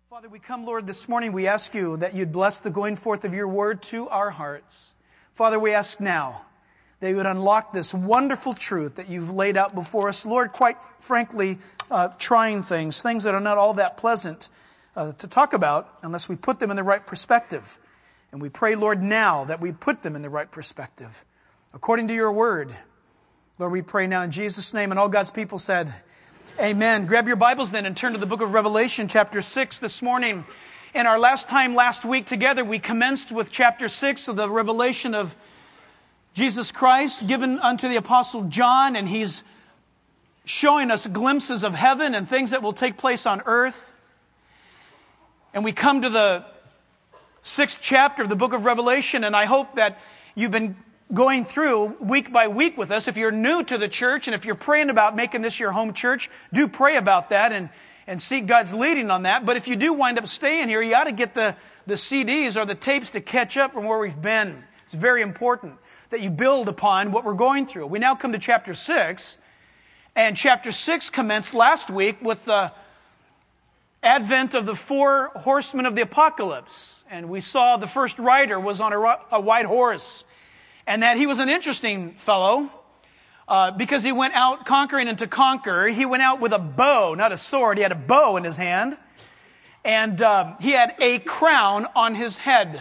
Father, we come, Lord, this morning. We ask you that you'd bless the going forth of your word to our hearts. Father, we ask now that you would unlock this wonderful truth that you've laid out before us. Lord, quite frankly, trying things that are not all that pleasant to talk about unless we put them in the right perspective. And we pray, Lord, now that we put them in the right perspective. According to your word, Lord, we pray now in Jesus' name. And all God's people said, amen. Grab your Bibles then and turn to the book of Revelation, chapter 6 this morning. In our last week together, we commenced with chapter 6 of the revelation of Jesus Christ given unto the Apostle John, and he's showing us glimpses of heaven and things that will take place on earth. And we come to the 6th chapter of the book of Revelation, and I hope that you've been going through week by week with us. If you're new to the church and if you're praying about making this your home church, do pray about that and seek God's leading on that. But if you do wind up staying here, you ought to get the CDs or the tapes to catch up from where we've been. It's very important that you build upon what we're going through. We now come to chapter 6, and chapter 6 commenced last week with the advent of the 4 horsemen of the apocalypse. And we saw the first rider was on a white horse. And that he was an interesting fellow because he went out conquering and to conquer. He went out with a bow, not a sword. He had a bow in his hand. And he had a crown on his head.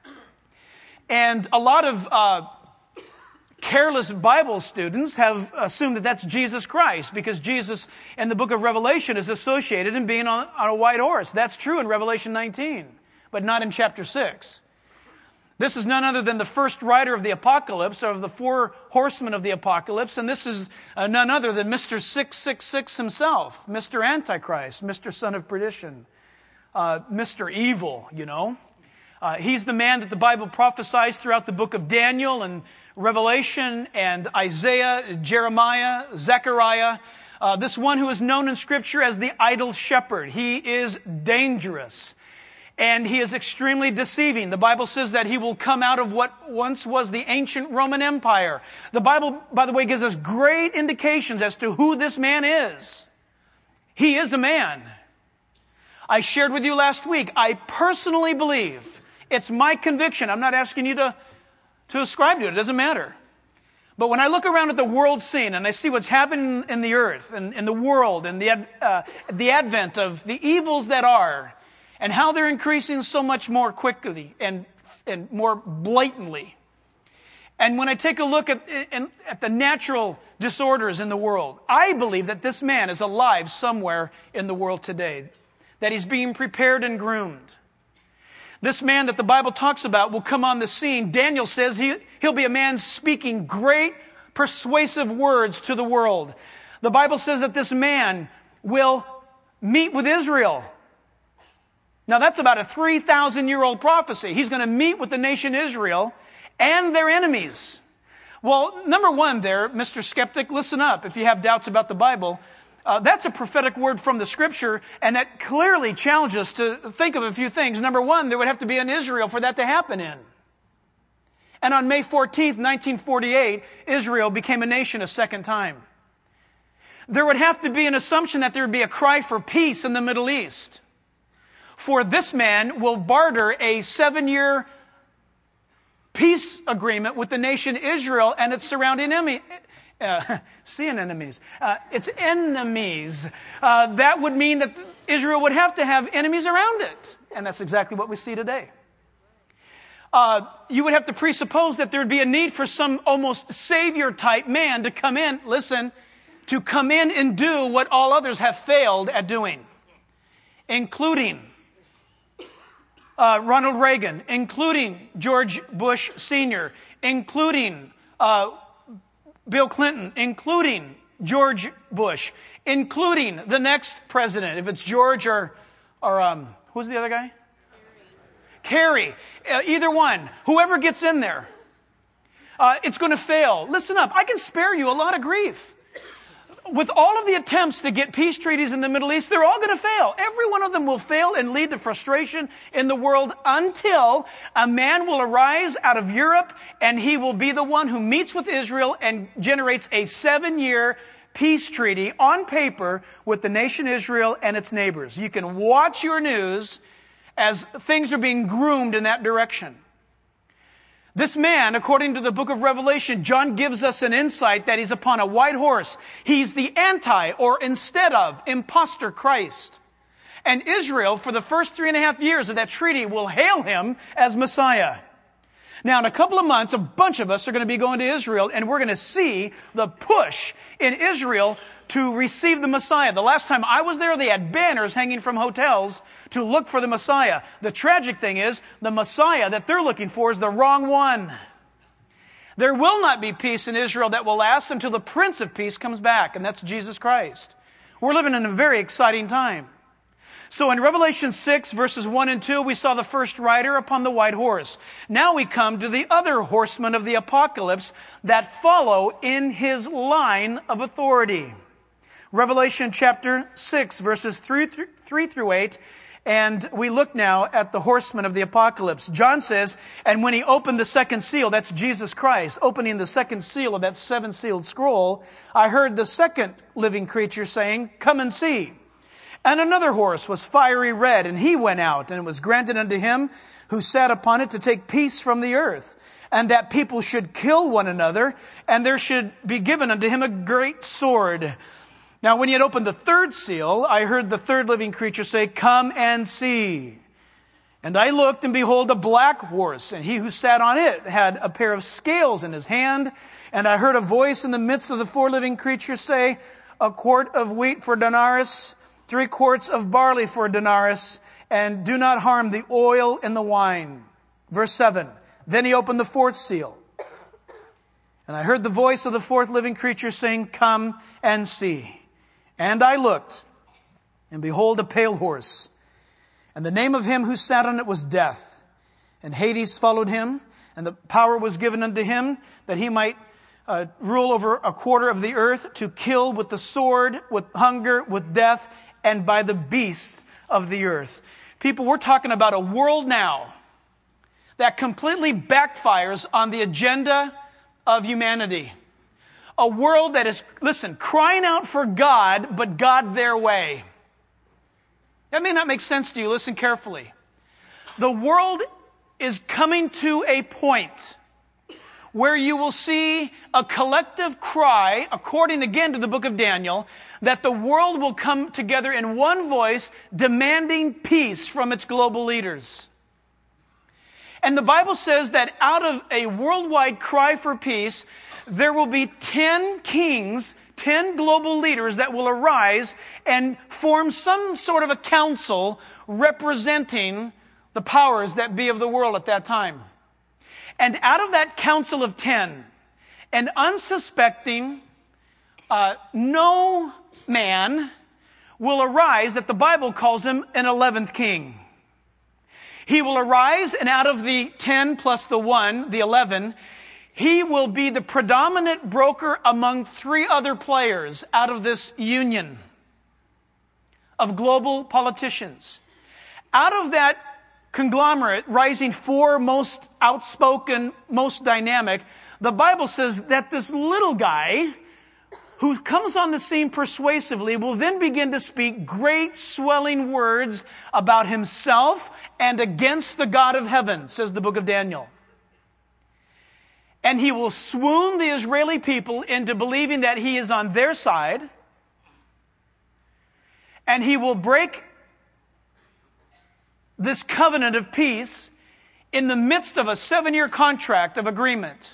And a lot of careless Bible students have assumed that that's Jesus Christ because Jesus in the book of Revelation is associated in being on a white horse. That's true in Revelation 19, but not in chapter 6. This is none other than the first rider of the apocalypse, or of the 4 horsemen of the apocalypse, and this is none other than Mr. 666 himself, Mr. Antichrist, Mr. Son of Perdition, Mr. Evil, you know. He's the man that the Bible prophesies throughout the book of Daniel and Revelation and Isaiah, Jeremiah, Zechariah, this one who is known in Scripture as the idle shepherd. He is dangerous. And he is extremely deceiving. The Bible says that he will come out of what once was the ancient Roman Empire. The Bible, by the way, gives us great indications as to who this man is. He is a man. I shared with you last week, I personally believe, it's my conviction, I'm not asking you to ascribe to it, it doesn't matter. But when I look around at the world scene and I see what's happening in the earth and in the world and the advent of the evils that are, and how they're increasing so much more quickly and more blatantly. And when I take a look at the natural disorders in the world, I believe that this man is alive somewhere in the world today, that he's being prepared and groomed. This man that the Bible talks about will come on the scene. Daniel says he'll be a man speaking great persuasive words to the world. The Bible says that this man will meet with Israel. Now that's about a 3,000-year-old prophecy. He's going to meet with the nation Israel and their enemies. Well, number one there, Mr. Skeptic, listen up if you have doubts about the Bible. That's a prophetic word from the Scripture, and that clearly challenges us to think of a few things. Number one, there would have to be an Israel for that to happen in. And on May 14th, 1948, Israel became a nation a second time. There would have to be an assumption that there would be a cry for peace in the Middle East. For this man will barter a 7-year peace agreement with the nation Israel and its surrounding enemies. Its enemies. That would mean that Israel would have to have enemies around it. And that's exactly what we see today. You would have to presuppose that there would be a need for some almost savior-type man to come in, to come in and do what all others have failed at doing, including Ronald Reagan, including George Bush Sr., including Bill Clinton, including George Bush, including the next president, if it's George or who's the other guy? Kerry. Either one. Whoever gets in there. It's going to fail. Listen up. I can spare you a lot of grief. With all of the attempts to get peace treaties in the Middle East, they're all going to fail. Every one of them will fail and lead to frustration in the world until a man will arise out of Europe and he will be the one who meets with Israel and generates a 7-year peace treaty on paper with the nation Israel and its neighbors. You can watch your news as things are being groomed in that direction. This man, according to the book of Revelation, John gives us an insight that he's upon a white horse. He's the anti, or instead of, imposter Christ. And Israel, for the first 3.5 years of that treaty, will hail him as Messiah. Now, in a couple of months, a bunch of us are going to be going to Israel, and we're going to see the push in Israel to receive the Messiah. The last time I was there, they had banners hanging from hotels to look for the Messiah. The tragic thing is, the Messiah that they're looking for is the wrong one. There will not be peace in Israel that will last until the Prince of Peace comes back, and that's Jesus Christ. We're living in a very exciting time. So in Revelation 6, verses 1 and 2, we saw the first rider upon the white horse. Now we come to the other horsemen of the apocalypse that follow in his line of authority. Revelation chapter 6, verses 3 through 8, and we look now at the horsemen of the apocalypse. John says, and when he opened the second seal, that's Jesus Christ, opening the second seal of that seven-sealed scroll, I heard the second living creature saying, come and see. And another horse was fiery red, and he went out, and it was granted unto him who sat upon it to take peace from the earth, and that people should kill one another, and there should be given unto him a great sword. Now, when he had opened the third seal, I heard the third living creature say, come and see. And I looked, and behold, a black horse, and he who sat on it had a pair of scales in his hand. And I heard a voice in the midst of the four living creatures say, a quart of wheat for a denarius, 3 quarts of barley for a denarius, and do not harm the oil and the wine. Verse 7, then he opened the fourth seal. And I heard the voice of the fourth living creature saying, come and see. And I looked, and behold, a pale horse. And the name of him who sat on it was Death. And Hades followed him, and the power was given unto him that he might rule over a quarter of the earth, to kill with the sword, with hunger, with death, and by the beasts of the earth. People, we're talking about a world now that completely backfires on the agenda of humanity. A world that is, listen, crying out for God, but God their way. That may not make sense to you. Listen carefully. The world is coming to a point where you will see a collective cry, according again to the book of Daniel, that the world will come together in one voice, demanding peace from its global leaders. And the Bible says that out of a worldwide cry for peace, there will be 10 kings, 10 global leaders that will arise and form some sort of a council representing the powers that be of the world at that time. And out of that council of 10, an unsuspecting, no man will arise that the Bible calls him an 11th king. He will arise, and out of the 10 plus the 1, the 11, he will be the predominant broker among 3 other players out of this union of global politicians. Out of that conglomerate, rising 4 most outspoken, most dynamic, the Bible says that this little guy who comes on the scene persuasively will then begin to speak great swelling words about himself and against the God of heaven, says the book of Daniel. And he will swoon the Israeli people into believing that he is on their side. And he will break this covenant of peace in the midst of a 7-year contract of agreement.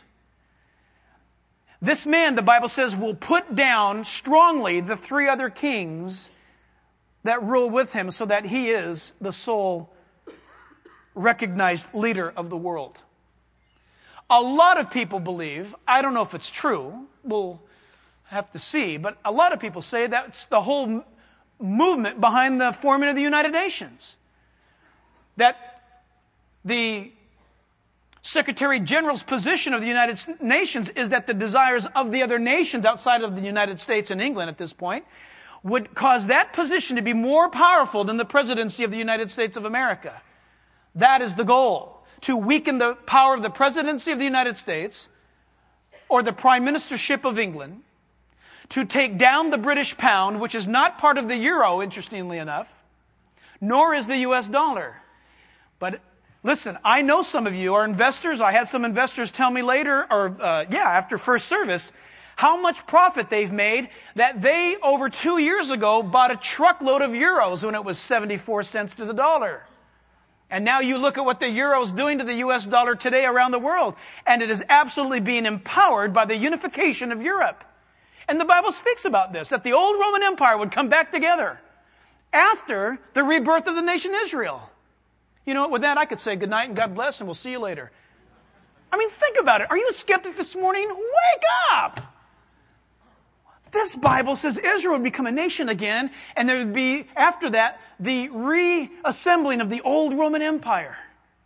This man, the Bible says, will put down strongly the 3 other kings that rule with him, so that he is the sole recognized leader of the world. A lot of people believe, I don't know if it's true, we'll have to see, but a lot of people say that's the whole movement behind the forming of the United Nations. That the Secretary General's position of the United Nations is that the desires of the other nations outside of the United States and England at this point would cause that position to be more powerful than the presidency of the United States of America. That is the goal, to weaken the power of the presidency of the United States or the prime ministership of England, to take down the British pound, which is not part of the euro, interestingly enough, nor is the U.S. dollar. But listen, I know some of you are investors. I had some investors tell me later, after first service, how much profit they've made, that they, over 2 years ago, bought a truckload of euros when it was 74 cents to the dollar. And now you look at what the euro is doing to the U.S. dollar today around the world, and it is absolutely being empowered by the unification of Europe. And the Bible speaks about this, that the old Roman Empire would come back together after the rebirth of the nation Israel. You know what, with that I could say good night and God bless, and we'll see you later. I mean, think about it. Are you a skeptic this morning? Wake up! This Bible says Israel would become a nation again, and there would be, after that, the reassembling of the old Roman Empire.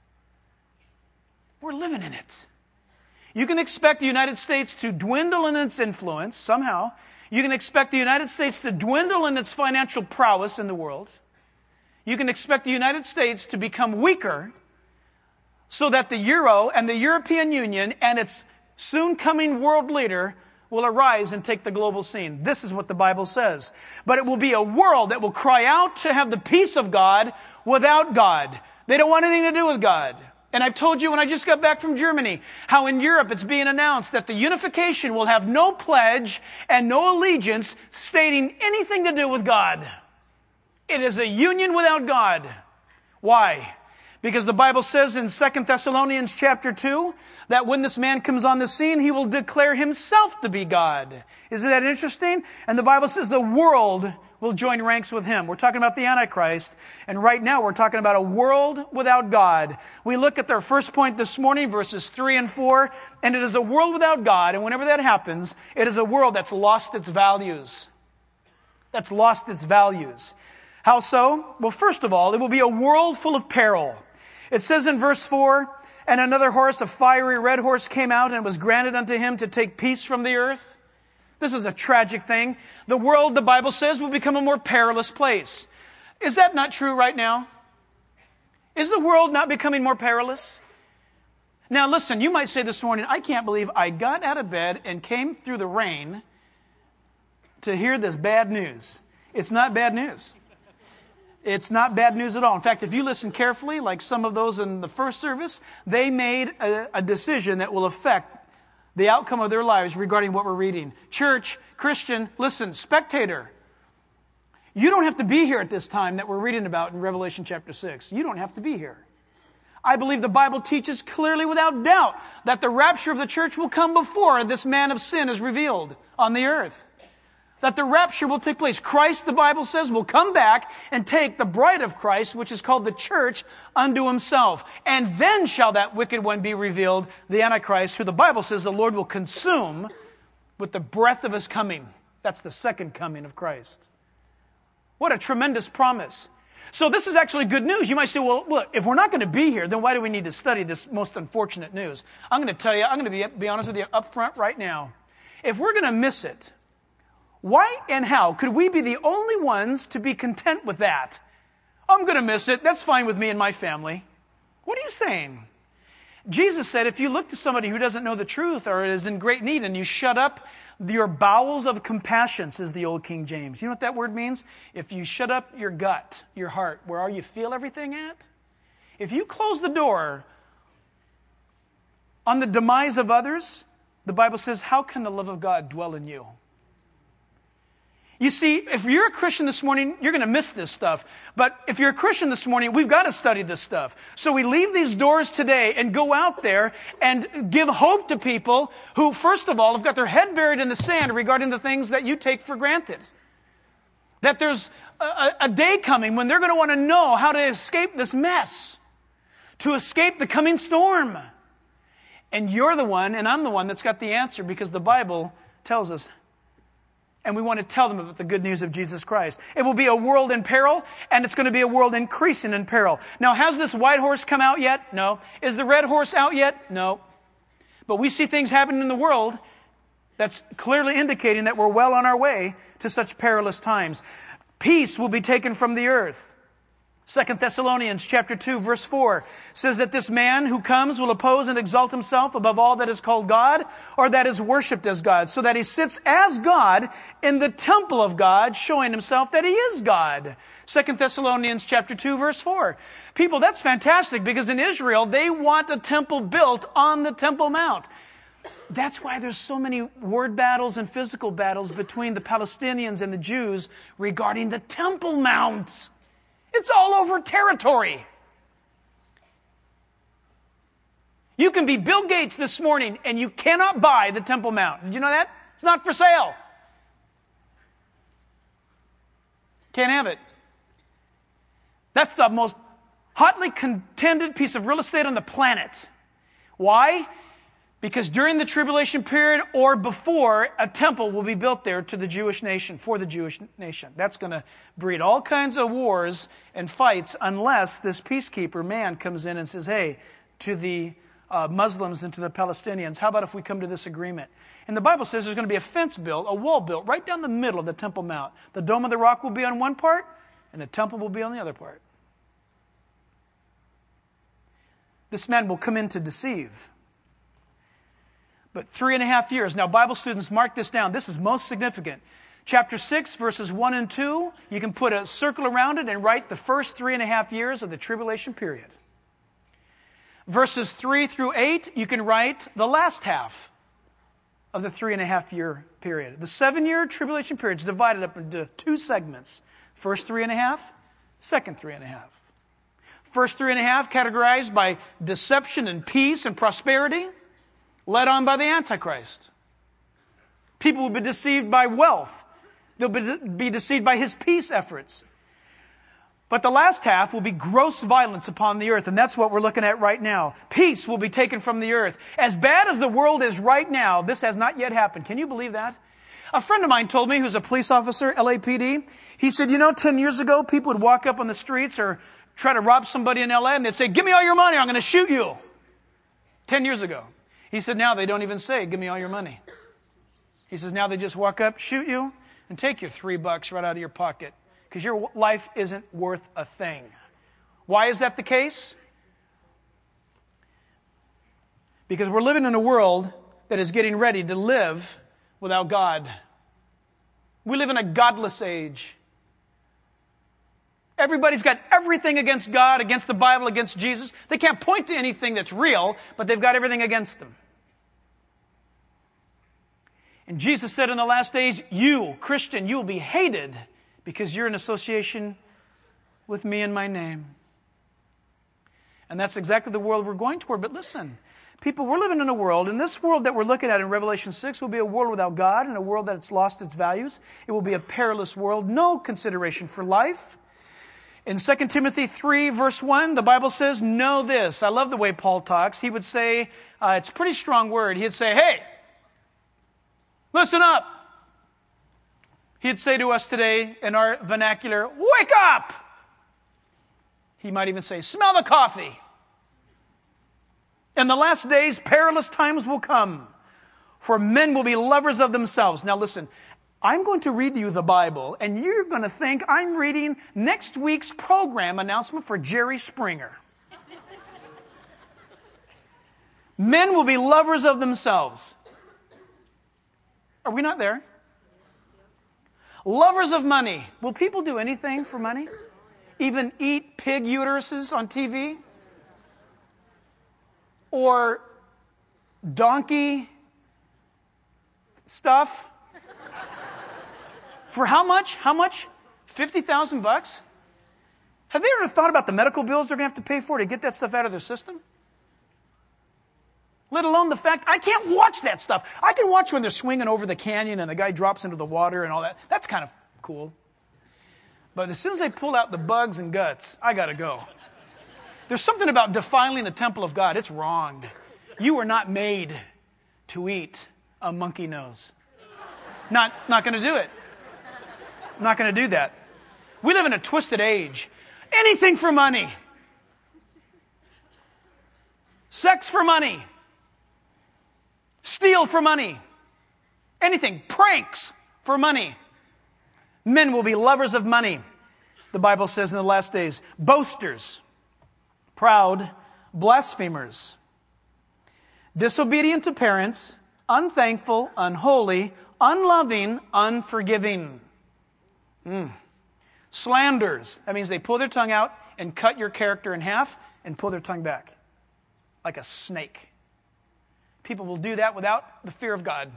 We're living in it. You can expect the United States to dwindle in its influence somehow. You can expect the United States to dwindle in its financial prowess in the world. You can expect the United States to become weaker so that the euro and the European Union and its soon-coming world leader will arise and take the global scene. This is what the Bible says. But it will be a world that will cry out to have the peace of God without God. They don't want anything to do with God. And I've told you when I just got back from Germany, how in Europe it's being announced that the unification will have no pledge and no allegiance stating anything to do with God. It is a union without God. Why? Because the Bible says in 2 Thessalonians chapter 2, that when this man comes on the scene, he will declare himself to be God. Isn't that interesting? And the Bible says the world will join ranks with him. We're talking about the Antichrist, and right now we're talking about a world without God. We look at their first point this morning, verses 3 and 4, and it is a world without God, and whenever that happens, it is a world that's lost its values. That's lost its values. How so? Well, first of all, it will be a world full of peril. It says in verse 4, and another horse, a fiery red horse, came out, and it was granted unto him to take peace from the earth. This is a tragic thing. The world, the Bible says, will become a more perilous place. Is that not true right now? Is the world not becoming more perilous? Now listen, you might say this morning, I can't believe I got out of bed and came through the rain to hear this bad news. It's not bad news. It's not bad news at all. In fact, if you listen carefully, like some of those in the first service, they made a decision that will affect the outcome of their lives regarding what we're reading. Church, Christian, listen, spectator. You don't have to be here at this time that we're reading about in Revelation chapter 6. You don't have to be here. I believe the Bible teaches clearly without doubt that the rapture of the church will come before this man of sin is revealed on the earth. That the rapture will take place. Christ, the Bible says, will come back and take the bride of Christ, which is called the church, unto himself. And then shall that wicked one be revealed, the Antichrist, who the Bible says the Lord will consume with the breath of his coming. That's the second coming of Christ. What a tremendous promise. So this is actually good news. You might say, well, look, if we're not going to be here, then why do we need to study this most unfortunate news? I'm going to tell you, I'm going to be honest with you up front right now. If we're going to miss it, why and how could we be the only ones to be content with that? I'm going to miss it. That's fine with me and my family. What are you saying? Jesus said, if you look to somebody who doesn't know the truth or is in great need and you shut up your bowels of compassion, says the old King James. You know what that word means? If you shut up your gut, your heart, where you feel everything at. If you close the door on the demise of others, the Bible says, how can the love of God dwell in you? You see, if you're a Christian this morning, you're going to miss this stuff. But if you're a Christian this morning, we've got to study this stuff. So we leave these doors today and go out there and give hope to people who, first of all, have got their head buried in the sand regarding the things that you take for granted. That there's a day coming when they're going to want to know how to escape this mess, to escape the coming storm. And you're the one, and I'm the one that's got the answer because the Bible tells us. And we want to tell them about the good news of Jesus Christ. It will be a world in peril, and it's going to be a world increasing in peril. Now, has this white horse come out yet? No. Is the red horse out yet? No. But we see things happening in the world that's clearly indicating that we're well on our way to such perilous times. Peace will be taken from the earth. 2 Thessalonians chapter 2, verse 4 says that this man who comes will oppose and exalt himself above all that is called God or that is worshipped as God, so that he sits as God in the temple of God, showing himself that he is God. 2 Thessalonians chapter 2, verse 4. People, that's fantastic, because in Israel, they want a temple built on the Temple Mount. That's why there's so many word battles and physical battles between the Palestinians and the Jews regarding the Temple Mount. It's all over territory. You can be Bill Gates this morning and you cannot buy the Temple Mount. Did you know that? It's not for sale. Can't have it. That's the most hotly contended piece of real estate on the planet. Why? Because during the tribulation period or before, a temple will be built there to the Jewish nation, for the Jewish nation. That's going to breed all kinds of wars and fights unless this peacekeeper man comes in and says, hey, to the Muslims and to the Palestinians, how about if we come to this agreement? And the Bible says there's going to be a fence built, a wall built right down the middle of the Temple Mount. The Dome of the Rock will be on one part, and the temple will be on the other part. This man will come in to deceive. But 3.5 years. Now, Bible students, mark this down. This is most significant. Chapter 6, verses 1 and 2, you can put a circle around it and write the first 3.5 years of the tribulation period. Verses 3 through 8, you can write the last half of the 3.5 year period. The 7-year tribulation period is divided up into 2 segments. First 3.5, second 3.5. First 3.5 categorized by deception and peace and prosperity, led on by the Antichrist. People will be deceived by wealth. They'll be deceived by his peace efforts. But the last half will be gross violence upon the earth, and that's what we're looking at right now. Peace will be taken from the earth. As bad as the world is right now, this has not yet happened. Can you believe that? A friend of mine told me, who's a police officer, LAPD, he said, 10 years ago, people would walk up on the streets or try to rob somebody in LA, and they'd say, give me all your money, I'm going to shoot you. 10 years ago. He said, now they don't even say, give me all your money. He says, now they just walk up, shoot you, and take your $3 right out of your pocket, because your life isn't worth a thing. Why is that the case? Because we're living in a world that is getting ready to live without God. We live in a godless age. Everybody's got everything against God, against the Bible, against Jesus. They can't point to anything that's real, but they've got everything against them. And Jesus said in the last days, you, Christian, you will be hated because you're in association with me and my name. And that's exactly the world we're going toward. But listen, people, we're living in a world, and this world that we're looking at in Revelation 6 will be a world without God and a world that's lost its values. It will be a perilous world, no consideration for life. In 2 Timothy 3, verse 1, the Bible says, know this. I love the way Paul talks. He would say, it's a pretty strong word. He'd say, hey, listen up. He'd say to us today in our vernacular, wake up. He might even say, smell the coffee. In the last days, perilous times will come, for men will be lovers of themselves. Now listen, I'm going to read you the Bible, and you're going to think I'm reading next week's program announcement for Jerry Springer. Men will be lovers of themselves. Are we not there? Lovers of money. Will people do anything for money? Even eat pig uteruses on TV? Or donkey stuff? For how much? How much? $50,000? Have they ever thought about the medical bills they're going to have to pay for to get that stuff out of their system? Let alone the fact, I can't watch that stuff. I can watch when they're swinging over the canyon and the guy drops into the water and all that. That's kind of cool. But as soon as they pull out the bugs and guts, I got to go. There's something about defiling the temple of God. It's wrong. You were not made to eat a monkey nose. Not going to do it. I'm not going to do that. We live in a twisted age. Anything for money. Sex for money. Steal for money. Anything. Pranks for money. Men will be lovers of money. the Bible says in the last days, boasters, proud, blasphemers, disobedient to parents, unthankful, unholy, unloving, unforgiving. Slanders. That means they pull their tongue out and cut your character in half and pull their tongue back like a snake. People will do that without the fear of God.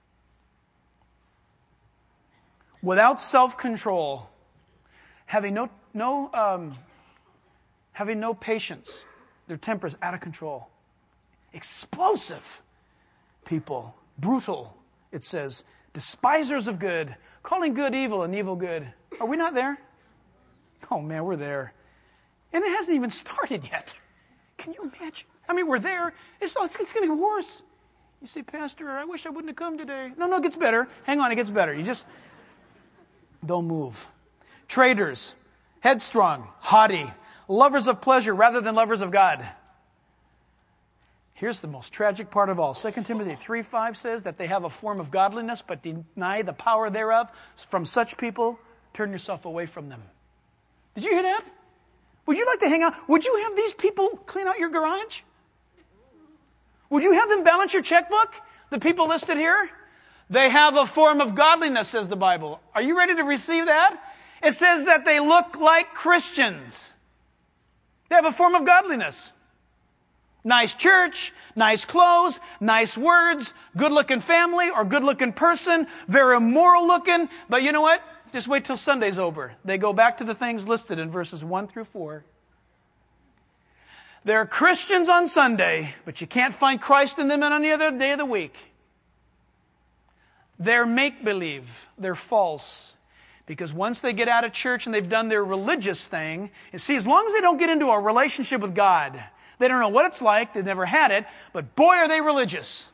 Without self-control, having no patience. Their temper's out of control. Explosive people. Brutal, it says. Despisers of good. Calling good evil and evil good. Are we not there? Oh man, we're there. And it hasn't even started yet. Can you imagine? I mean, we're there. It's going to get worse. You say, Pastor, I wish I wouldn't have come today. No, it gets better. Hang on, it gets better. You just don't move. Traitors, headstrong, haughty, lovers of pleasure rather than lovers of God. Here's the most tragic part of all. 2 Timothy 3:5 says that they have a form of godliness but deny the power thereof. From such people, turn yourself away from them. Did you hear that? Would you like to hang out? Would you have these people clean out your garage? Would you have them balance your checkbook? The people listed here? They have a form of godliness, says the Bible. Are you ready to receive that? It says that they look like Christians. They have a form of godliness. Nice church, nice clothes, nice words, good-looking family or good-looking person, very moral looking. But you know what? Just wait till Sunday's over. They go back to the things listed in verses 1 through 4. They're Christians on Sunday, but you can't find Christ in them on any other day of the week. They're make-believe. They're false. Because once they get out of church and they've done their religious thing, you see, as long as they don't get into a relationship with God, they don't know what it's like, they've never had it, but boy, are they religious.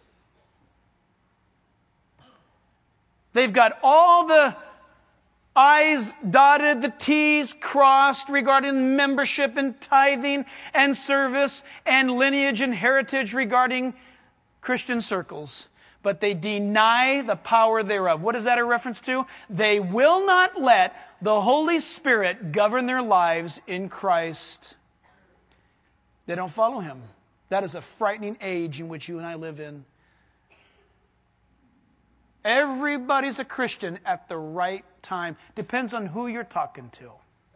They've got all the I's dotted, the T's crossed regarding membership and tithing and service and lineage and heritage regarding Christian circles. But they deny the power thereof. What is that a reference to? They will not let the Holy Spirit govern their lives in Christ. They don't follow Him. That is a frightening age in which you and I live in. Everybody's a Christian at the right time. Depends on who you're talking to.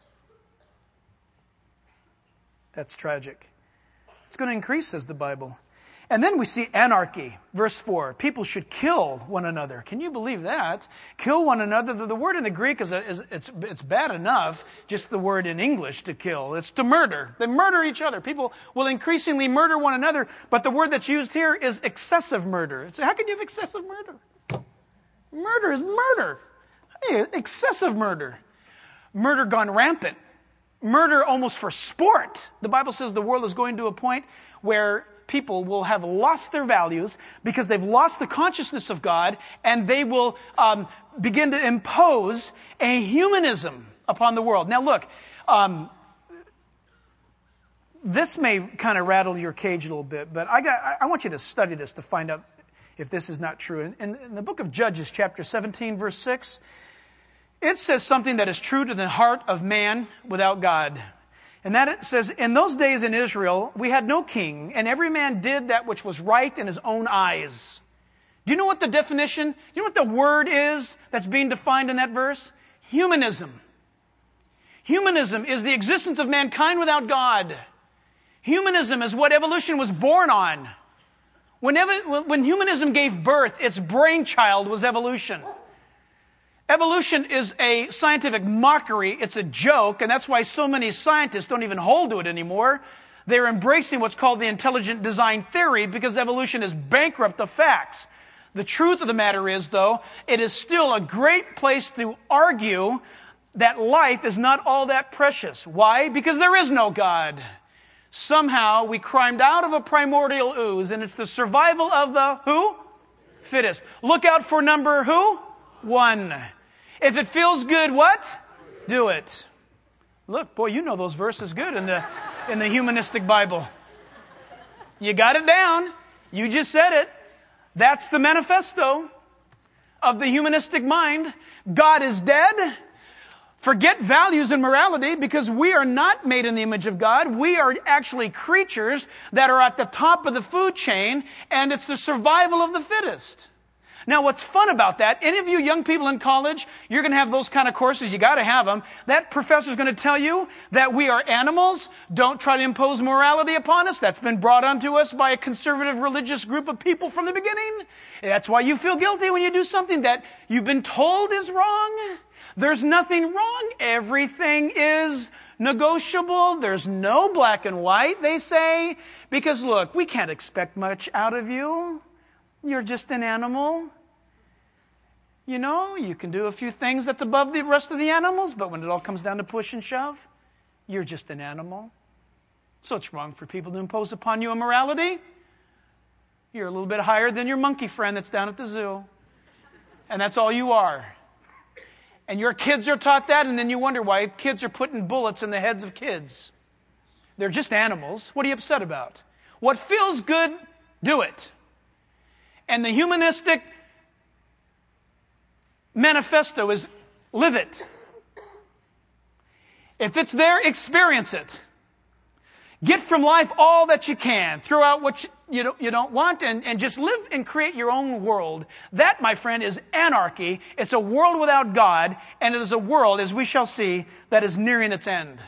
That's tragic. It's going to increase, says the Bible. And then we see anarchy. Verse 4. People should kill one another. Can you believe that? Kill one another. The word in the Greek it's bad enough, just the word in English to kill. It's to murder. They murder each other. People will increasingly murder one another, but the word that's used here is excessive murder. How can you have excessive murder? Murder is murder. Hey, excessive murder. Murder gone rampant. Murder almost for sport. The Bible says the world is going to a point where people will have lost their values because they've lost the consciousness of God, and they will begin to impose a humanism upon the world. Now look, this may kind of rattle your cage a little bit, but I want you to study this to find out if this is not true. In the book of Judges, chapter 17, verse 6, it says something that is true to the heart of man without God. And that it says, in those days in Israel, we had no king, and every man did that which was right in his own eyes. Do you know what the definition, you know what the word is that's being defined in that verse? Humanism. Humanism is the existence of mankind without God. Humanism is what evolution was born on. When humanism gave birth, its brainchild was evolution. Evolution is a scientific mockery. It's a joke, and that's why so many scientists don't even hold to it anymore. They're embracing what's called the intelligent design theory because evolution is bankrupt of facts. The truth of the matter is, though, it is still a great place to argue that life is not all that precious. Why? Because there is no God. Somehow we climbed out of a primordial ooze, and it's the survival of the who? Fittest. Look out for number who? 1. If it feels good, what? Do it. Look, boy, you know those verses good in the humanistic Bible. You got it down. You just said it. That's the manifesto of the humanistic mind. God is dead. Forget values and morality, because we are not made in the image of God. We are actually creatures that are at the top of the food chain, and it's the survival of the fittest. Now, what's fun about that, any of you young people in college, you're going to have those kind of courses. You got to have them. That professor's going to tell you that we are animals. Don't try to impose morality upon us. That's been brought onto us by a conservative religious group of people from the beginning. That's why you feel guilty when you do something that you've been told is wrong. There's nothing wrong. Everything is negotiable. There's no black and white, they say. Because look, we can't expect much out of you. You're just an animal. You know, you can do a few things that's above the rest of the animals, but when it all comes down to push and shove, you're just an animal. So it's wrong for people to impose upon you a morality. You're a little bit higher than your monkey friend that's down at the zoo. And that's all you are. And your kids are taught that, and then you wonder why kids are putting bullets in the heads of kids. They're just animals. What are you upset about? What feels good, do it. And the humanistic manifesto is live it. If it's there, experience it. Get from life all that you can. Throw out what you don't want and just live and create your own world. That, my friend, is anarchy. It's a world without God, and it is a world, as we shall see, that is nearing its end.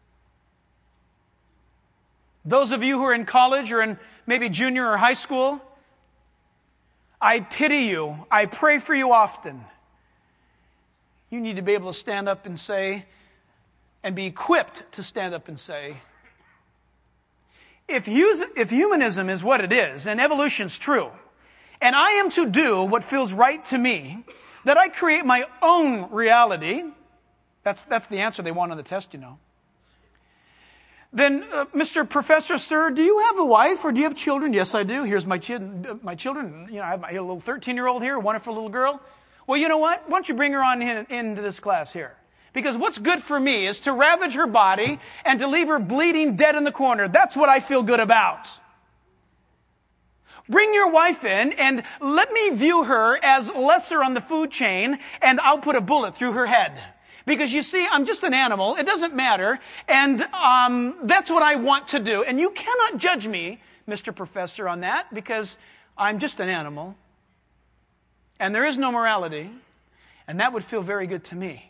Those of you who are in college or in maybe junior or high school, I pity you. I pray for you often. You need to be able to stand up and say, and be equipped to stand up and say, if humanism is what it is, and evolution's true, and I am to do what feels right to me, that I create my own reality, that's the answer they want on the test, you know. Then, Mr. Professor, sir, do you have a wife or do you have children? Yes, I do. Here's my children. You know, I have a little 13-year-old here, a wonderful little girl. Well, you know what? Why don't you bring her on into this class here? Because what's good for me is to ravage her body and to leave her bleeding dead in the corner. That's what I feel good about. Bring your wife in and let me view her as lesser on the food chain, and I'll put a bullet through her head. Because you see, I'm just an animal. It doesn't matter. And that's what I want to do. And you cannot judge me, Mr. Professor, on that, because I'm just an animal. And there is no morality. And that would feel very good to me.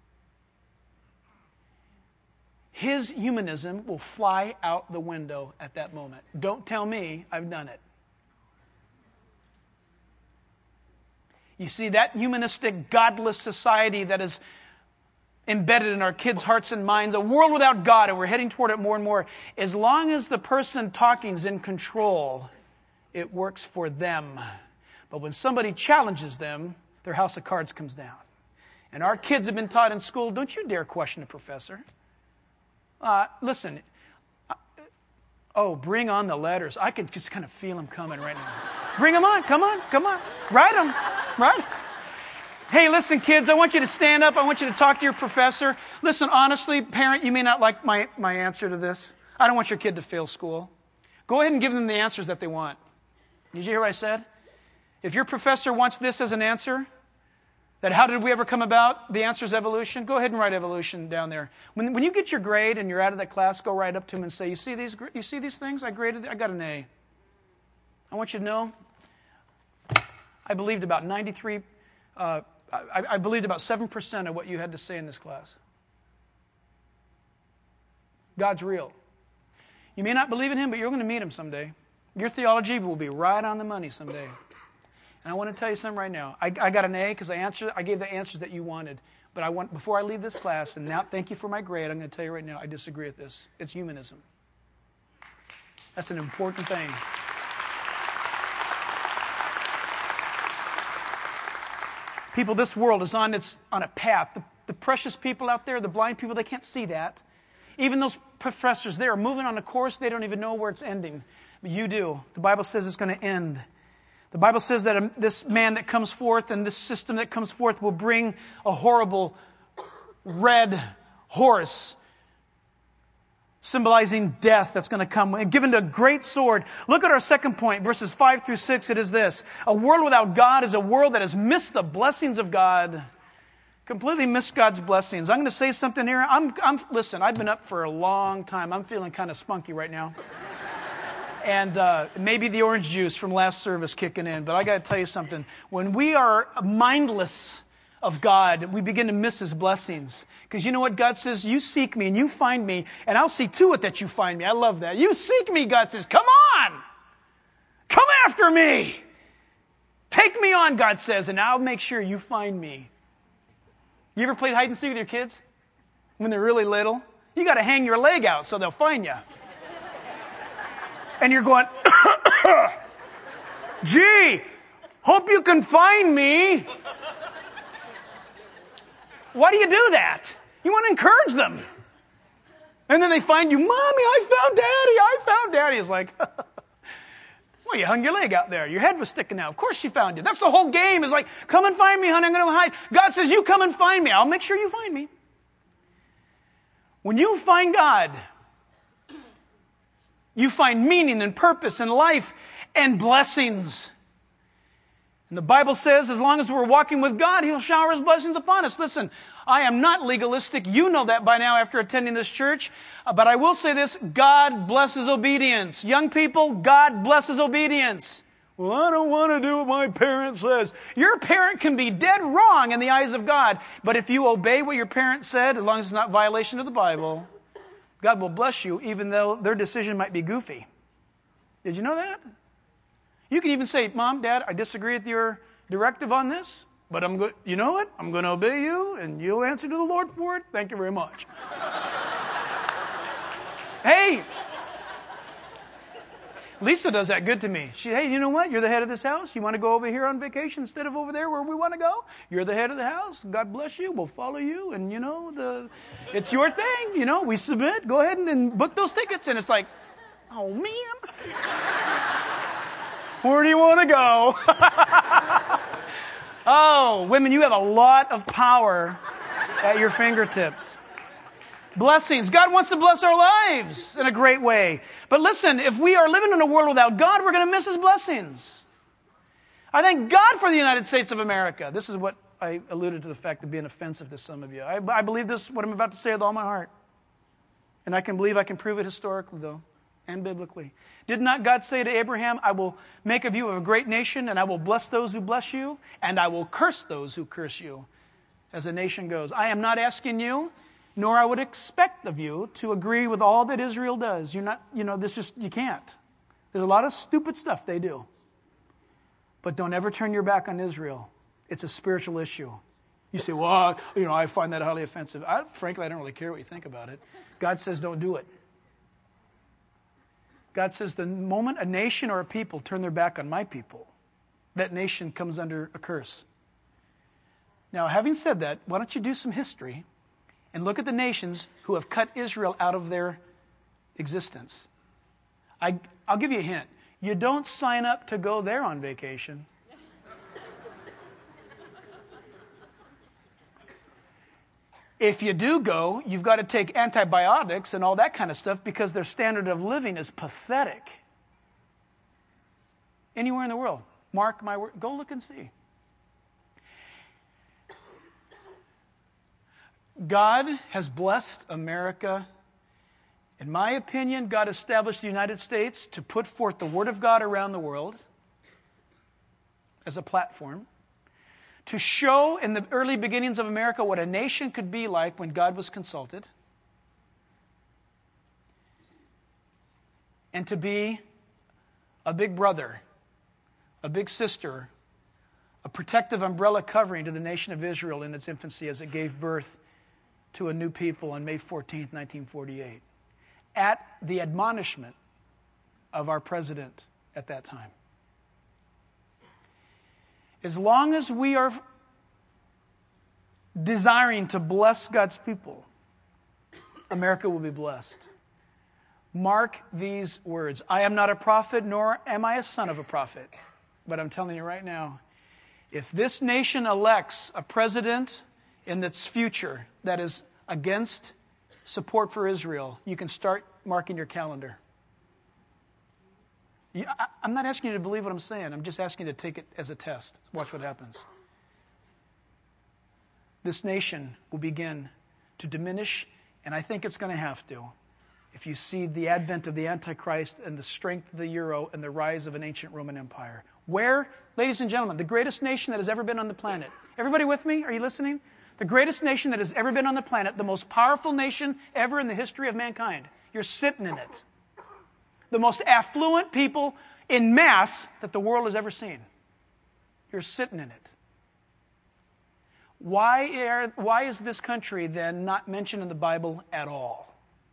His humanism will fly out the window at that moment. Don't tell me I've done it. You see, that humanistic, godless society that is embedded in our kids' hearts and minds, a world without God, and we're heading toward it more and more, as long as the person talking is in control, it works for them. But when somebody challenges them, their house of cards comes down. And our kids have been taught in school, don't you dare question a professor. Listen, bring on the letters. I can just kind of feel them coming right now. Bring them on, come on. Write them, right? Hey, listen, kids, I want you to stand up. I want you to talk to your professor. Listen, honestly, parent, you may not like my answer to this. I don't want your kid to fail school. Go ahead and give them the answers that they want. Did you hear what I said? If your professor wants this as an answer, that how did we ever come about? The answer is evolution. Go ahead and write evolution down there. When you get your grade and you're out of that class, go right up to him and say, you see these things? I got an A. I want you to know, I believed about 93, I believed about 7% of what you had to say in this class. God's real. You may not believe in him, but you're going to meet him someday. Your theology will be right on the money someday. And I want to tell you something right now. I got an A because I gave the answers that you wanted. But before I leave this class, and now thank you for my grade, I'm going to tell you right now, I disagree with this. It's humanism. That's an important thing. People, this world is on a path. The precious people out there, the blind people, they can't see that. Even those professors, they are moving on a course, they don't even know where it's ending. But you do. The Bible says it's going to end. The Bible says that this man that comes forth and this system that comes forth will bring a horrible red horse symbolizing death that's going to come, and given a great sword. Look at our second point, verses 5 through 6. It is this. A world without God is a world that has missed the blessings of God. Completely miss God's blessings. I'm going to say something here. Listen, I've been up for a long time. I'm feeling kind of spunky right now. And maybe the orange juice from last service kicking in. But I got to tell you something. When we are mindless of God, we begin to miss His blessings. Because you know what God says? You seek me and you find me, and I'll see to it that you find me. I love that. You seek me, God says. Come on. Come after me. Take me on, God says, and I'll make sure you find me. You ever played hide and seek with your kids? When they're really little? You got to hang your leg out so they'll find you. And you're going, gee, hope you can find me. Why do you do that? You want to encourage them. And then they find you, Mommy, I found Daddy. It's like, well, you hung your leg out there. Your head was sticking out. Of course she found you. That's the whole game. Is like, come and find me, honey. I'm going to hide. God says, you come and find me. I'll make sure you find me. When you find God, you find meaning and purpose and life and blessings. And the Bible says, as long as we're walking with God, He'll shower His blessings upon us. Listen, I am not legalistic. You know that by now after attending this church. But I will say this, God blesses obedience. Young people, God blesses obedience. Well, I don't want to do what my parent says. Your parent can be dead wrong in the eyes of God. But if you obey what your parent said, as long as it's not violation of the Bible, God will bless you even though their decision might be goofy. Did you know that? You can even say, Mom, Dad, I disagree with your directive on this, but you know what? I'm going to obey you, and you'll answer to the Lord for it. Thank you very much. Hey, Lisa does that good to me. Hey, you know what? You're the head of this house. You want to go over here on vacation instead of over there where we want to go? You're the head of the house. God bless you. We'll follow you, and it's your thing. We submit. Go ahead and book those tickets. And it's like, oh man. Where do you want to go? Oh, women, you have a lot of power at your fingertips. Blessings. God wants to bless our lives in a great way. But listen, if we are living in a world without God, we're going to miss His blessings. I thank God for the United States of America. This is what I alluded to the fact of being offensive to some of you. I believe this, what I'm about to say, with all my heart. And I can believe I can prove it historically, though, and biblically. Did not God say to Abraham, I will make of you a great nation, and I will bless those who bless you, and I will curse those who curse you, as a nation goes. I am not asking you, nor I would expect of you, to agree with all that Israel does. You're not, you can't. There's a lot of stupid stuff they do. But don't ever turn your back on Israel. It's a spiritual issue. You say, well, I find that highly offensive. Frankly, I don't really care what you think about it. God says don't do it. God says the moment a nation or a people turn their back on my people, that nation comes under a curse. Now, having said that, why don't you do some history and look at the nations who have cut Israel out of their existence. I'll give you a hint. You don't sign up to go there on vacation. If you do go, you've got to take antibiotics and all that kind of stuff because their standard of living is pathetic. Anywhere in the world. Mark my word. Go look and see. God has blessed America. In my opinion, God established the United States to put forth the Word of God around the world as a platform, to show in the early beginnings of America what a nation could be like when God was consulted, and to be a big brother, a big sister, a protective umbrella covering to the nation of Israel in its infancy as it gave birth to a new people on May 14th, 1948, at the admonishment of our president at that time. As long as we are desiring to bless God's people, America will be blessed. Mark these words. I am not a prophet, nor am I a son of a prophet. But I'm telling you right now, if this nation elects a president in its future that is against support for Israel, you can start marking your calendar. I'm not asking you to believe what I'm saying. I'm just asking you to take it as a test. Watch what happens. this nation will begin to diminish, and I think it's going to have to, if you see the advent of the Antichrist and the strength of the euro and the rise of an ancient Roman Empire. Where, ladies and gentlemen, the greatest nation that has ever been on the planet. Everybody with me? Are you listening? The greatest nation that has ever been on the planet, the most powerful nation ever in the history of mankind. You're sitting in it. The most affluent people in mass that the world has ever seen. You're sitting in it. Why is this country then not mentioned in the Bible at all?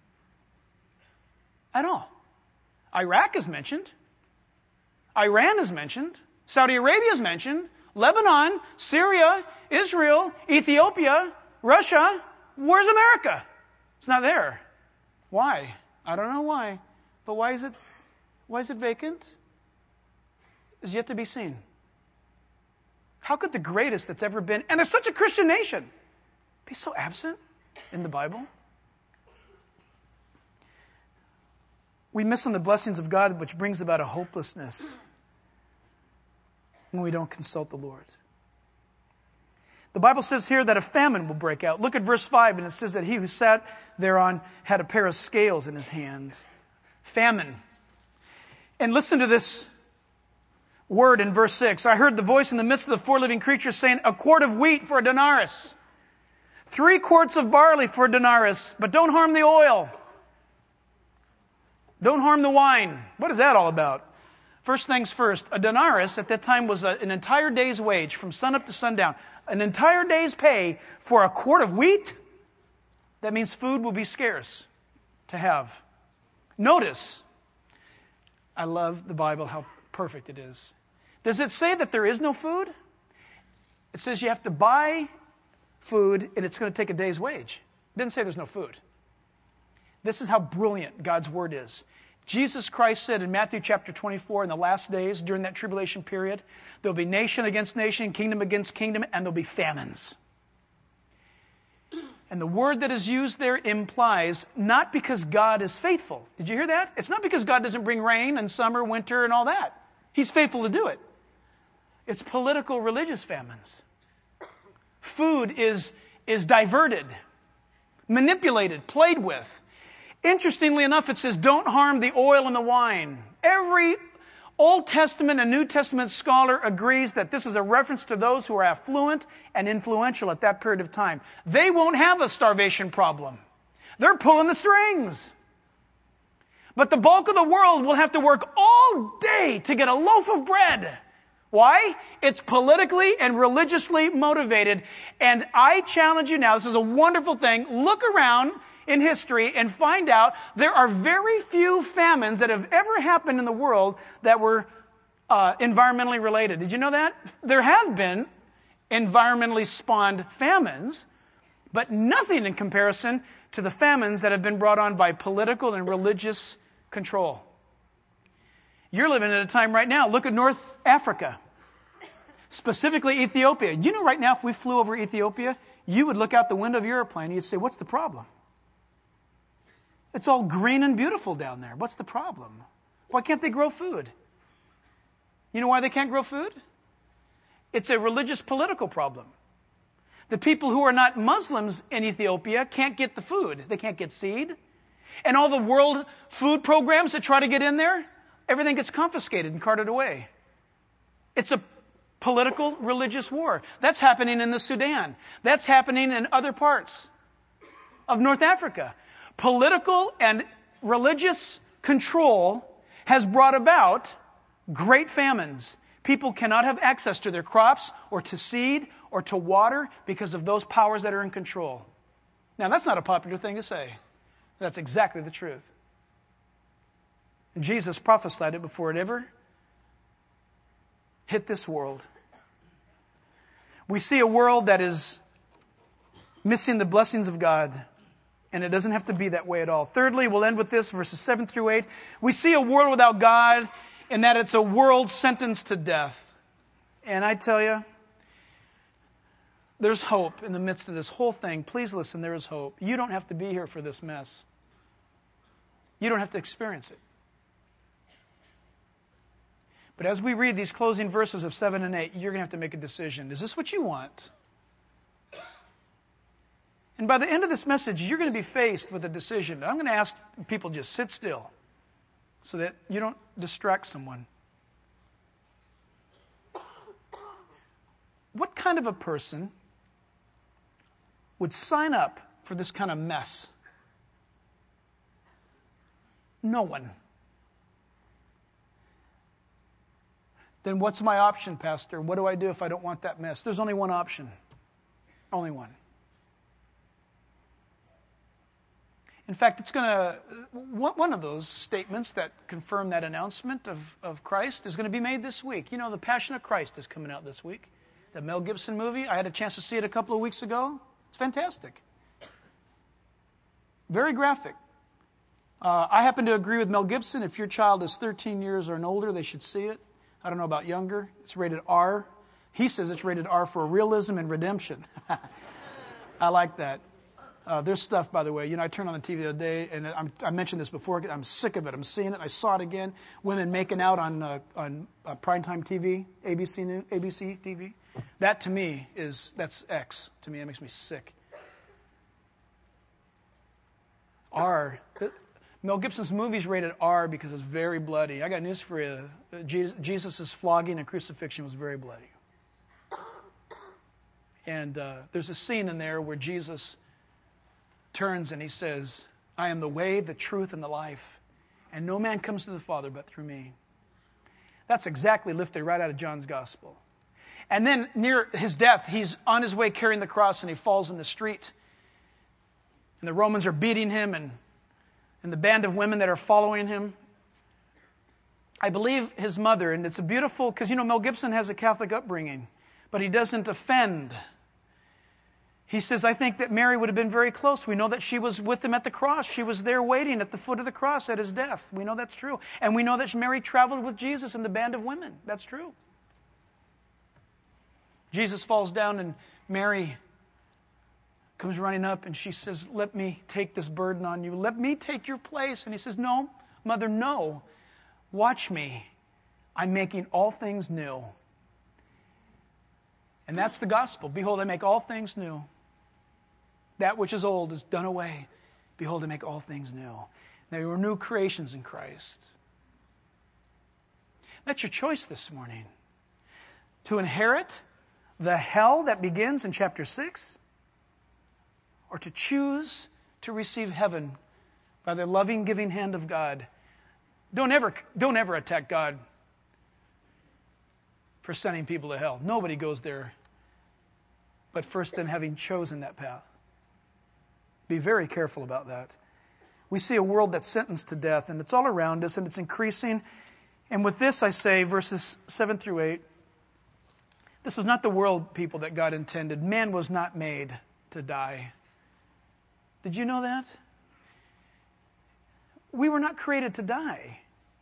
At all. Iraq is mentioned. Iran is mentioned. Saudi Arabia is mentioned. Lebanon, Syria, Israel, Ethiopia, Russia. Where's America? It's not there. Why? I don't know why. But why is it vacant? Is yet to be seen. How could the greatest that's ever been, and it's such a Christian nation, be so absent in the Bible? We miss on the blessings of God, which brings about a hopelessness when we don't consult the Lord. The Bible says here that a famine will break out. Look at verse 5, and it says that he who sat thereon had a pair of scales in his hand. Famine. And listen to this word in verse 6. I heard the voice in the midst of the four living creatures saying, a quart of wheat for a denarius. 3 quarts of barley for a denarius. But don't harm the oil. Don't harm the wine. What is that all about? First things first, a denarius at that time was an entire day's wage from sunup to sundown. An entire day's pay for a quart of wheat? That means food will be scarce to have. Notice, I love the Bible, how perfect it is. Does it say that there is no food? It says you have to buy food and it's going to take a day's wage. It didn't say there's no food. This is how brilliant God's word is. Jesus Christ said in Matthew chapter 24, in the last days, during that tribulation period, there'll be nation against nation, kingdom against kingdom, and there'll be famines. And the word that is used there implies not because God is faithful. Did you hear that? It's not because God doesn't bring rain and summer, winter, and all that. He's faithful to do it. It's political, religious famines. Food is diverted, manipulated, played with. Interestingly enough, it says, don't harm the oil and the wine. Every Old Testament and New Testament scholar agrees that this is a reference to those who are affluent and influential at that period of time. They won't have a starvation problem. They're pulling the strings. But the bulk of the world will have to work all day to get a loaf of bread. Why? It's politically and religiously motivated. And I challenge you now, this is a wonderful thing. Look around in history and find out there are very few famines that have ever happened in the world that were environmentally related. Did you know that? There have been environmentally spawned famines, but nothing in comparison to the famines that have been brought on by political and religious control. You're living at a time right now. Look at North Africa, specifically Ethiopia. You know right now if we flew over Ethiopia, you would look out the window of your airplane and you'd say, what's the problem? It's all green and beautiful down there. What's the problem? Why can't they grow food? You know why they can't grow food? It's a religious political problem. The people who are not Muslims in Ethiopia can't get the food. They can't get seed. And all the world food programs that try to get in there, everything gets confiscated and carted away. It's a political, religious war. That's happening in the Sudan. That's happening in other parts of North Africa. Political and religious control has brought about great famines. People cannot have access to their crops or to seed or to water because of those powers that are in control. Now, that's not a popular thing to say. That's exactly the truth. And Jesus prophesied it before it ever hit this world. We see a world that is missing the blessings of God. And it doesn't have to be that way at all. Thirdly, we'll end with this, verses 7 through 8. We see a world without God, and that it's a world sentenced to death. And I tell you, there's hope in the midst of this whole thing. Please listen, there is hope. You don't have to be here for this mess. You don't have to experience it. But as we read these closing verses of 7 and 8, you're going to have to make a decision. Is this what you want? And by the end of this message, you're going to be faced with a decision. I'm going to ask people just sit still so that you don't distract someone. What kind of a person would sign up for this kind of mess? No one. Then what's my option, Pastor? What do I do if I don't want that mess? There's only one option. Only one. In fact, it's going to, one of those statements that confirm that announcement of Christ is going to be made this week. You know, The Passion of Christ is coming out this week. The Mel Gibson movie. I had a chance to see it a couple of weeks ago. It's fantastic. Very graphic. I happen to agree with Mel Gibson. If your child is 13 years or older, they should see it. I don't know about younger. It's rated R. He says it's rated R for realism and redemption. I like that. There's stuff, by the way. You know, I turned on the TV the other day, and I mentioned this before. I'm sick of it. I'm seeing it. I saw it again. Women making out on primetime TV, ABC TV. That to me that's X. To me, it makes me sick. R. Mel Gibson's movie's rated R because it's very bloody. I got news for you. Jesus' flogging and crucifixion was very bloody. And there's a scene in there where Jesus turns and he says, I am the way, the truth, and the life. And no man comes to the Father but through me. That's exactly lifted right out of John's Gospel. And then near his death, he's on his way carrying the cross and he falls in the street. And the Romans are beating him and the band of women that are following him. I believe his mother, and it's a beautiful, because you know Mel Gibson has a Catholic upbringing, but he doesn't offend. He says, I think that Mary would have been very close. We know that she was with him at the cross. She was there waiting at the foot of the cross at his death. We know that's true. And we know that Mary traveled with Jesus in the band of women. That's true. Jesus falls down and Mary comes running up and she says, let me take this burden on you. Let me take your place. And he says, no, Mother, no. Watch me. I'm making all things new. And that's the gospel. Behold, I make all things new. That which is old is done away. Behold, I make all things new. They were new creations in Christ. That's your choice this morning. To inherit the hell that begins in chapter 6, or to choose to receive heaven by the loving, giving hand of God. Don't ever attack God for sending people to hell. Nobody goes there but first then having chosen that path. Be very careful about that. We see a world that's sentenced to death, and it's all around us, and it's increasing. And with this, I say, verses 7 through 8, this was not the world, people, that God intended. Man was not made to die. Did you know that? We were not created to die.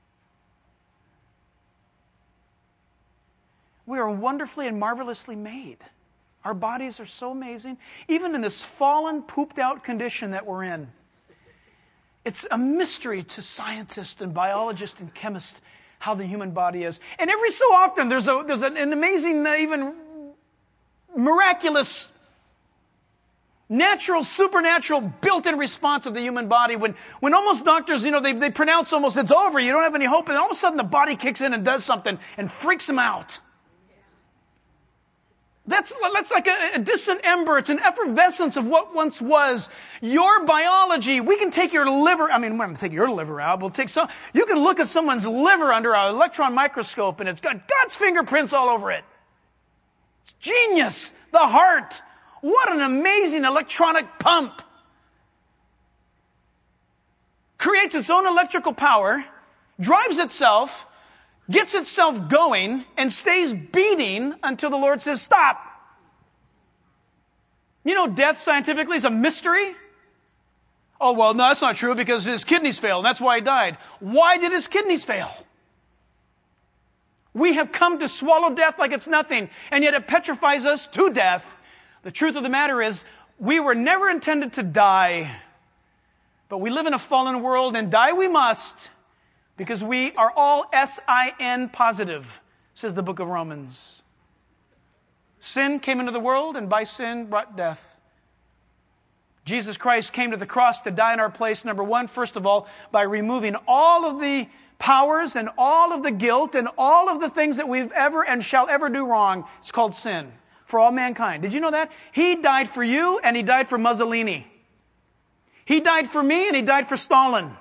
We are wonderfully and marvelously made. Our bodies are so amazing. Even in this fallen, pooped-out condition that we're in, it's a mystery to scientists and biologists and chemists how the human body is. And every so often, there's an amazing, even miraculous, natural, supernatural, built-in response of the human body. When almost doctors, they pronounce almost it's over, you don't have any hope, and all of a sudden the body kicks in and does something and freaks them out. That's like a distant ember. It's an effervescence of what once was. Your biology, we can take your liver, we're not going to take your liver out. You can look at someone's liver under an electron microscope and it's got God's fingerprints all over it. It's genius. The heart. What an amazing electronic pump. Creates its own electrical power, drives itself, gets itself going, and stays beating until the Lord says, stop. You know, death scientifically is a mystery. Oh, well, no, that's not true because his kidneys failed, and that's why he died. Why did his kidneys fail? We have come to swallow death like it's nothing, and yet it petrifies us to death. The truth of the matter is, we were never intended to die, but we live in a fallen world, and die we must. Because we are all sin positive, says the book of Romans. Sin came into the world, and by sin brought death. Jesus Christ came to the cross to die in our place, number one, first of all, by removing all of the powers and all of the guilt and all of the things that we've ever and shall ever do wrong. It's called sin for all mankind. Did you know that? He died for you and He died for Mussolini. He died for me and He died for Stalin.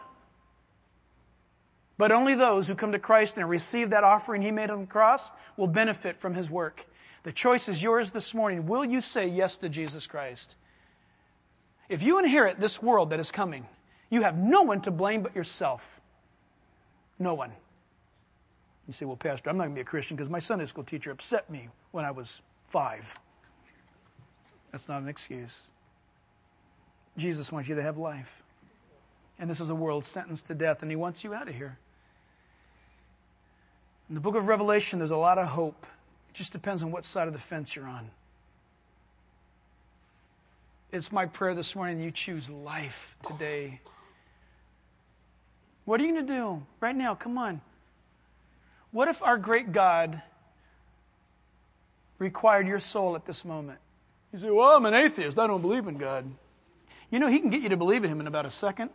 But only those who come to Christ and receive that offering He made on the cross will benefit from His work. The choice is yours this morning. Will you say yes to Jesus Christ? If you inherit this world that is coming, you have no one to blame but yourself. No one. You say, well, Pastor, I'm not going to be a Christian because my Sunday school teacher upset me when I was 5. That's not an excuse. Jesus wants you to have life. And this is a world sentenced to death, and He wants you out of here. In the book of Revelation, there's a lot of hope. It just depends on what side of the fence you're on. It's my prayer this morning that you choose life today. What are you going to do right now? Come on. What if our great God required your soul at this moment? You say, well, I'm an atheist. I don't believe in God. You know, He can get you to believe in Him in about a second.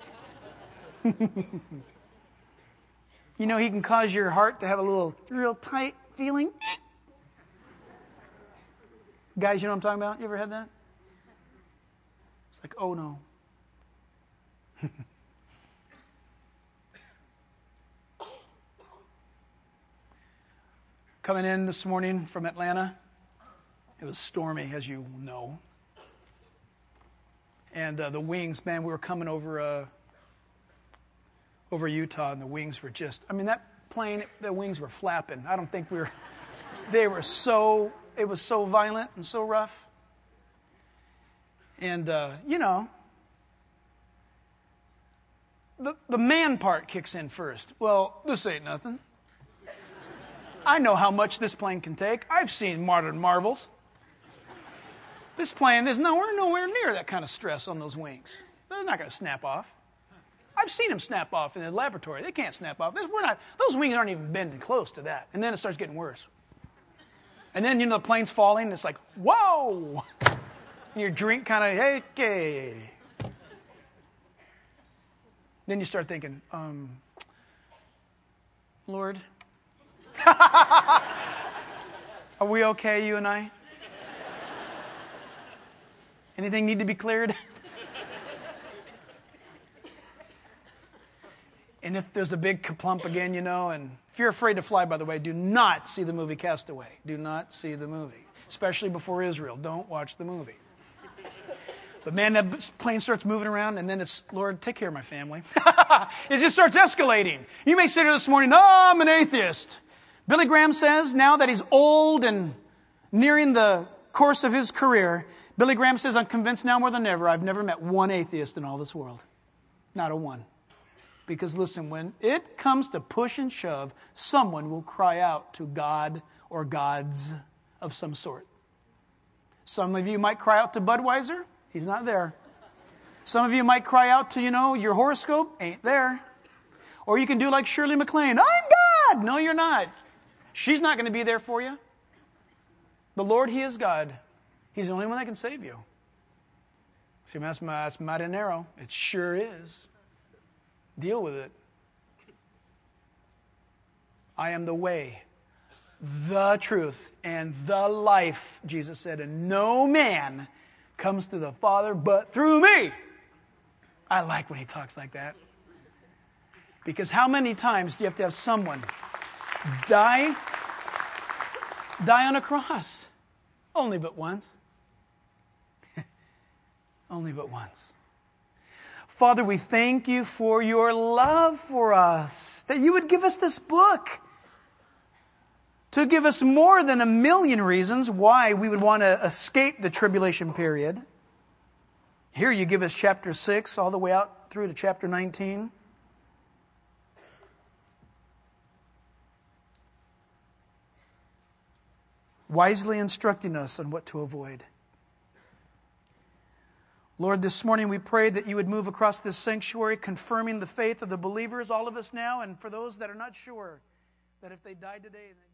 You know, He can cause your heart to have a little real tight feeling. Guys, you know what I'm talking about? You ever had that? It's like, oh no. Coming in this morning from Atlanta, it was stormy, as you know. And the wings, man, we were coming over Utah, and the wings were just, I mean, that plane, the wings were flapping. I don't think it was so violent and so rough. And, you know, the man part kicks in first. Well, this ain't nothing. I know how much this plane can take. I've seen modern marvels. This plane, there's nowhere near that kind of stress on those wings. They're not going to snap off. I've seen them snap off in the laboratory. They can't snap off. Those wings aren't even bending close to that. And then it starts getting worse. And then, you know, the plane's falling, and it's like, whoa! And your drink kind of, hey, okay. Then you start thinking, Lord, are we okay, you and I? Anything need to be cleared? And if there's a big kaplump again, you know, and if you're afraid to fly, by the way, do not see the movie Castaway. Do not see the movie, especially before Israel. Don't watch the movie. But man, that plane starts moving around, and then it's, Lord, take care of my family. It just starts escalating. You may sit here this morning, no, I'm an atheist. Billy Graham says now that he's old and nearing the course of his career, Billy Graham says, I'm convinced now more than ever, I've never met one atheist in all this world. Not a one. Because listen, when it comes to push and shove, someone will cry out to God or gods of some sort. Some of you might cry out to Budweiser. He's not there. Some of you might cry out to, you know, your horoscope. Ain't there. Or you can do like Shirley MacLaine. I'm God. No, you're not. She's not going to be there for you. The Lord, He is God. He's the only one that can save you. See, that's mighty narrow. It sure is. Deal with it. I am the way, the truth, and the life, Jesus said, and no man comes to the Father but through me. I like when He talks like that. Because how many times do you have to have someone die on a cross? Only but once. Only but once. Father, we thank You for Your love for us, that You would give us this book to give us more than 1,000,000 reasons why we would want to escape the tribulation period. Here You give us chapter 6 all the way out through to chapter 19. Wisely instructing us on what to avoid. Lord, this morning we pray that You would move across this sanctuary, confirming the faith of the believers, all of us now, and for those that are not sure, that if they died today...